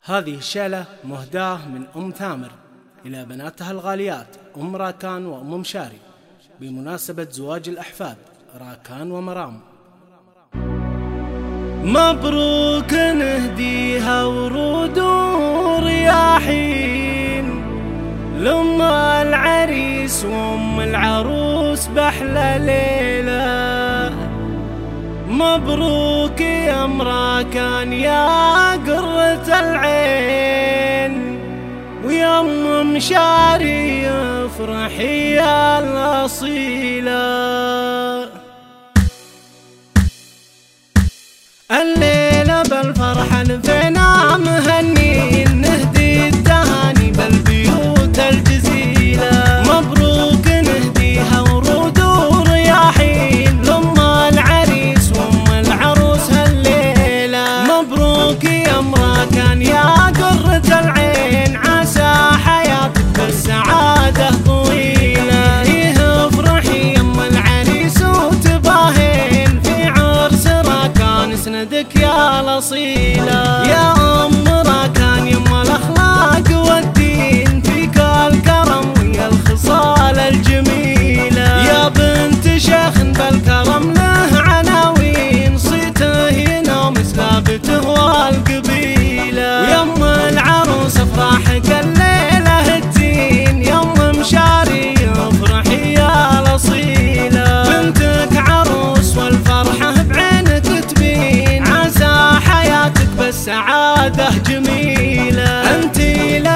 هذه الشعلة مهداة من أم ثامر إلى بناتها الغاليات أم راكان وأم مشاري بمناسبة زواج الأحفاد راكان ومرام. مبروك نهديها ورود ورياحين لأم العريس وأم العروس بأحلى ليلة. مبروك يا ام راكان يا قرة العين ويا ام مشاري افرحي يا الأصيلة. الليلة بالفرحة نفينا مهنين نهدي التهاني بالبيوت الجزيلة. مبروك نهديها ورود ورياحين لأم العريس وأم العروس هالليلة. مبروك يا ام راكان يا قرة العين عسى حياتك بالسعادة طويلة. فيه افرحي يا ام العريس وتباهين في عرس راكان اسندك يا الأصيلة. يا ام راكان يا ام الاخلاق والدين فيك الكرم ويا الخصال الجميلة. يا بنت شيخ بالكرم له عناوين صيته ينام سلابته والقبيلة. ويا ام العروس افراحك الليلة الدين يا ام مشاري افرحي يا الأصيلة. بنتك عروس والفرحة بعينك تبين عسى حياتك بالسعادة جميلة. انتي